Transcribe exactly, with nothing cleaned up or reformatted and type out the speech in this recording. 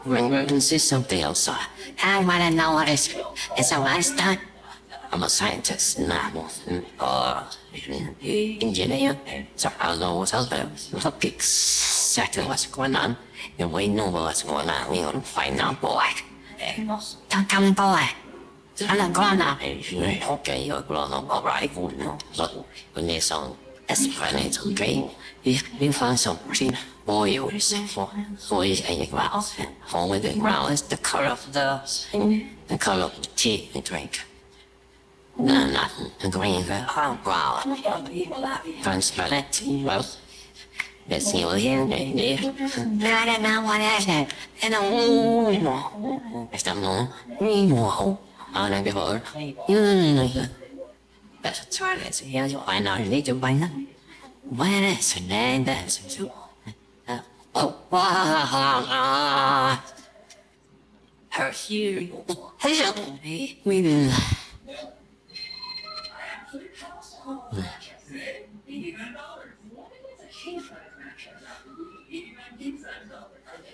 Emergency something else. I wanna know what is it's a last time. I'm a scientist, not or engineer. So I don't know what's out there. Look exactly what's going on. And we know what's going on. We're gonna find out, boy. Don't come, boy. I'm not going now. Okay, you're grown up, alright. Look, when there's some explanation, okay? You find something. Boy, you for boy, and you growl. For with the growl is the color of the the color of the tea you drink. No, nothing. The green, the growl. Transparent. Well, let's see what here. I don't know what I said. And a It's the moon. I don't give a That's a toilet. Here's your I know you need to buy that. What is the name? That's oh, wow. Her here. Hello. We will.